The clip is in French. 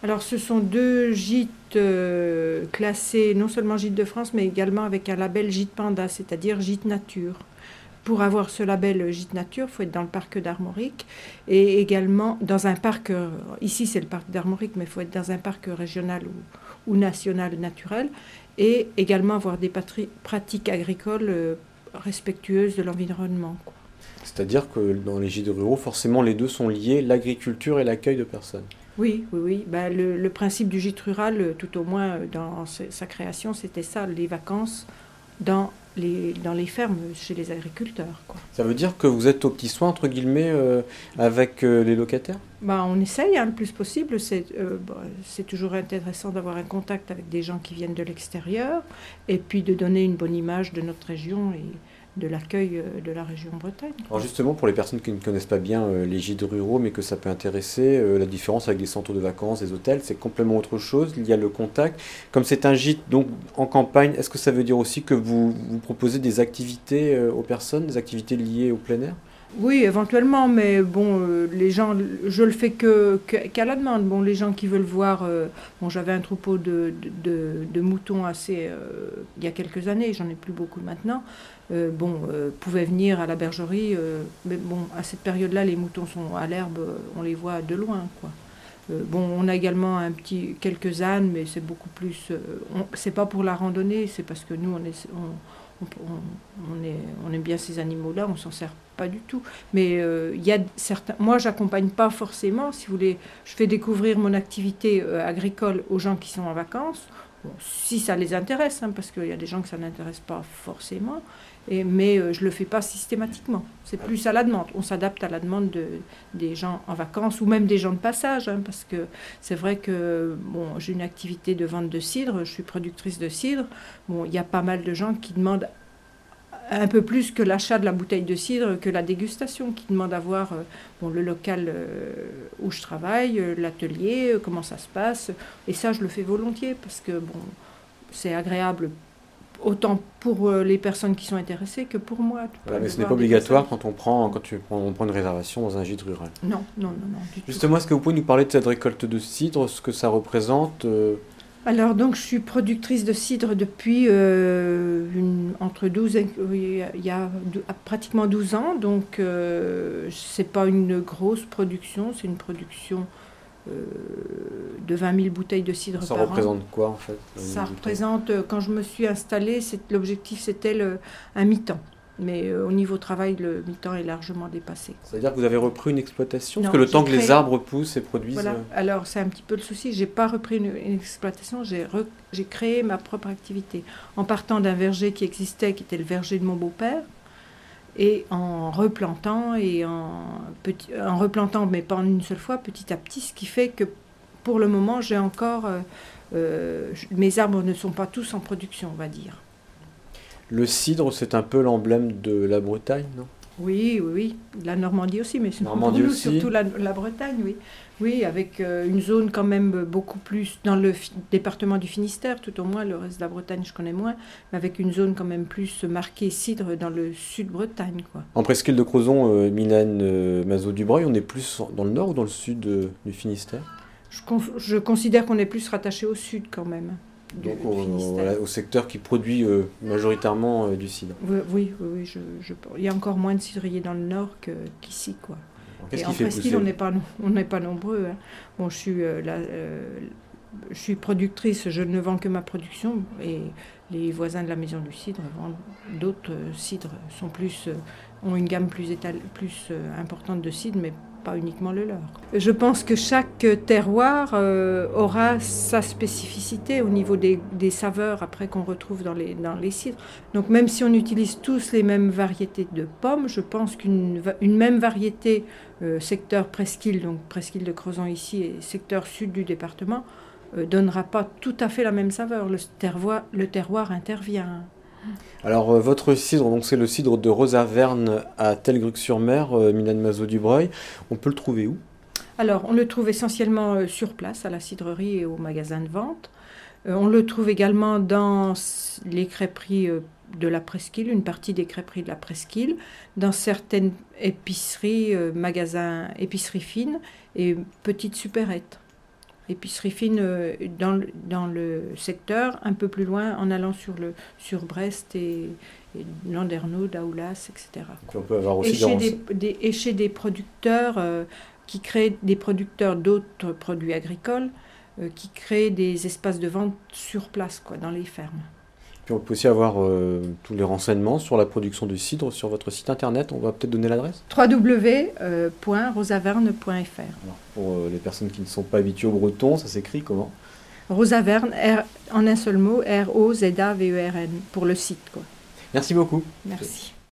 Alors, ce sont deux gîtes classés, non seulement Gîtes de France, mais également avec un label Gîte Panda, c'est-à-dire Gîte Nature. Pour avoir ce label Gîte Nature, il faut être dans le parc d'Armorique et également dans un parc, ici c'est le parc d'Armorique, mais il faut être dans un parc régional ou national naturel et également avoir des pratiques agricoles respectueuses de l'environnement, quoi. C'est-à-dire que dans les gîtes ruraux, forcément, les deux sont liés, l'agriculture et l'accueil de personnes. Oui, oui, oui. Ben, le principe du gîte rural, tout au moins dans sa création, c'était ça, les vacances dans les fermes, chez les agriculteurs, quoi. Ça veut dire que vous êtes aux petits soins, entre guillemets, avec les locataires? Ben, on essaye le plus possible. C'est toujours intéressant d'avoir un contact avec des gens qui viennent de l'extérieur et puis de donner une bonne image de notre région et de l'accueil de la région Bretagne. Alors justement, pour les personnes qui ne connaissent pas bien les gîtes ruraux, mais que ça peut intéresser, la différence avec des centres de vacances, des hôtels, c'est complètement autre chose. Il y a le contact. Comme c'est un gîte donc en campagne, est-ce que ça veut dire aussi que vous proposez des activités aux personnes, des activités liées au plein air? Oui, éventuellement, mais bon, les gens, je le fais qu'à la demande. Bon, les gens qui veulent voir, bon, j'avais un troupeau de moutons il y a quelques années, j'en ai plus beaucoup maintenant. Pouvaient venir à la bergerie, mais bon, à cette période-là, les moutons sont à l'herbe, on les voit de loin, quoi. On a également quelques ânes, mais c'est beaucoup plus, c'est pas pour la randonnée, c'est parce que nous, on aime bien ces animaux-là, on s'en sert pas du tout. Mais il y a certains. Moi, j'accompagne pas forcément. Si vous voulez, je fais découvrir mon activité agricole aux gens qui sont en vacances. Bon, si ça les intéresse, parce qu'il y a des gens que ça n'intéresse pas forcément. Mais je le fais pas systématiquement. C'est plus à la demande. On s'adapte à la demande des gens en vacances ou même des gens de passage, parce que c'est vrai que bon, j'ai une activité de vente de cidre. Je suis productrice de cidre. Bon, il y a pas mal de gens qui demandent un peu plus que l'achat de la bouteille de cidre, que la dégustation, qui demande à voir le local où je travaille, l'atelier, comment ça se passe. Et ça, je le fais volontiers parce que bon, c'est agréable autant pour les personnes qui sont intéressées que pour moi. Voilà, mais ce n'est pas obligatoire quand on prend une réservation dans un gîte rural. Non, non, non, non, du tout. Justement, est-ce que vous pouvez nous parler de cette récolte de cidre, ce que ça représente? Alors, donc, je suis productrice de cidre depuis entre 12 et, oui, il y a pratiquement 12 ans. Donc, c'est pas une grosse production, c'est une production de 20 000 bouteilles de cidre Ça par an. Ça représente quoi, en fait? Ça représente, quand je me suis installée, l'objectif c'était un mi-temps. Mais au niveau travail, le mi-temps est largement dépassé. C'est-à-dire que vous avez repris une exploitation? Non, parce que le temps que les arbres poussent et produisent... Voilà. Alors c'est un petit peu le souci, j'ai pas repris une exploitation, j'ai créé ma propre activité. En partant d'un verger qui existait, qui était le verger de mon beau-père, et en replantant, mais pas en une seule fois, petit à petit, ce qui fait que pour le moment, j'ai encore... mes arbres ne sont pas tous en production, on va dire. Le cidre, c'est un peu l'emblème de la Bretagne, non? Oui, oui, oui. La Normandie aussi, mais pour nous, surtout la Bretagne, oui. Oui, avec une zone quand même beaucoup plus dans le département du Finistère, tout au moins, le reste de la Bretagne, je connais moins, mais avec une zone quand même plus marquée cidre dans le sud-Bretagne, quoi. En presqu'île de Crozon, Mylène Mazot-Dubreuil, on est plus dans le nord ou dans le sud du Finistère? Je considère qu'on est plus rattaché au sud quand même. Donc au secteur qui produit majoritairement du cidre. Oui, il y a encore moins de cidriers dans le nord qu'ici, quoi. Qu'est-ce Et qui en fait presqu'île, pousser? on n'est pas nombreux. Bon, je suis productrice, je ne vends que ma production, et les voisins de la maison du cidre vendent d'autres cidres, ont une gamme plus importante de cidre, mais pas uniquement le leur. Je pense que chaque terroir aura sa spécificité au niveau des saveurs après qu'on retrouve dans les cidres. Donc même si on utilise tous les mêmes variétés de pommes, je pense qu'une même variété secteur presqu'île, donc presqu'île de Crozon ici et secteur sud du département, donnera pas tout à fait la même saveur. Le terroir intervient. Alors votre cidre, donc c'est le cidre de Rosaverne à Telgruc-sur-Mer, Mylène Mazot-Dubreuil. On peut le trouver où? Alors on le trouve essentiellement sur place, à la cidrerie et au magasin de vente. On le trouve également dans les crêperies de la Presqu'île, une partie des crêperies de la Presqu'île, dans certaines épiceries, magasins, épiceries fines et petites supérettes. épiceries fines dans le secteur, un peu plus loin, en allant sur Brest et Landerneau, Daoulas, etc. Puis on peut avoir aussi et chez des producteurs qui créent des producteurs d'autres produits agricoles, qui créent des espaces de vente sur place, quoi, dans les fermes. Puis on peut aussi avoir tous les renseignements sur la production du cidre sur votre site internet. On va peut-être donner l'adresse www.rosaverne.fr. Pour les personnes qui ne sont pas habituées au breton, ça s'écrit comment? Rosaverne, en un seul mot, R-O-Z-A-V-E-R-N, pour le site, quoi. Merci beaucoup. Merci.